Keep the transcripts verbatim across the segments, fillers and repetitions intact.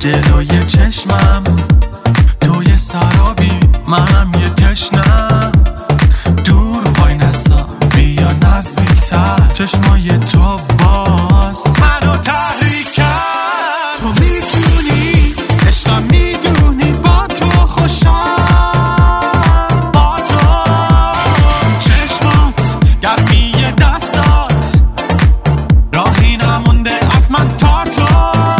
جلوی چشمم تو یه سرابی منم یه تشنم دور وای نسا بیا نزدیکتر چشمای تو باز منو تحریک کرد تو میتونی عشقم میدونی با تو خوشم با تو چشمات گرمی دستات راهی نمونده از من تا تو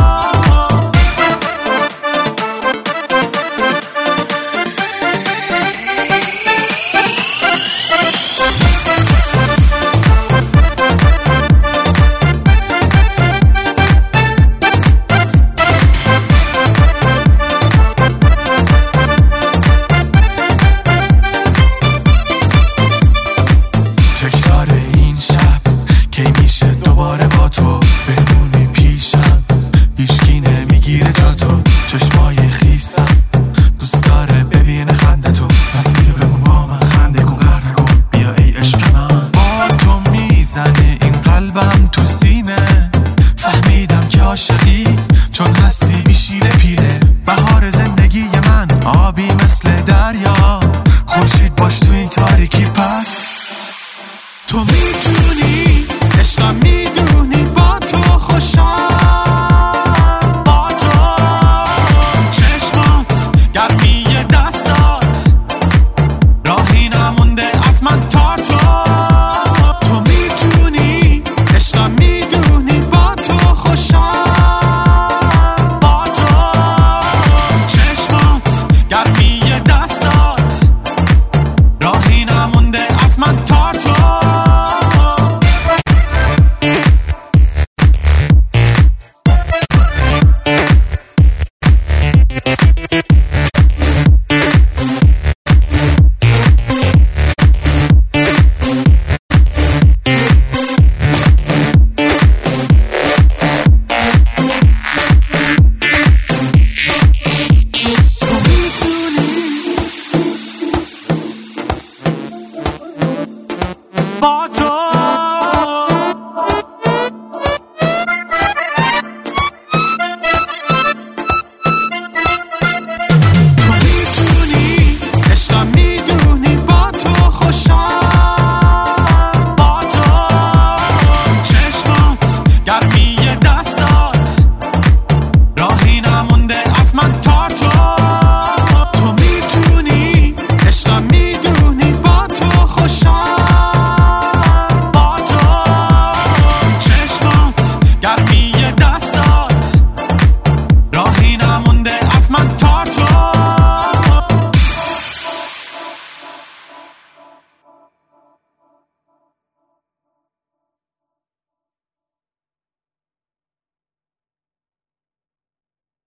تکرار این شب کی میشه دوباره با تو بمونی پیشم هیچکی نمیگیره جا تو چشمای خیسم دوست داره ببینه خنده تو از بیا بمون با من خنده کن غر نکن بیا ای عشق من با تو میزنه این قلبم تو سینه فهمیدم که عاشقی چون هستی بیشیره پیره بهار زندگی من آبی مثل دریا خورشید باش تو این تاریکی پس تو میتونی عشقم می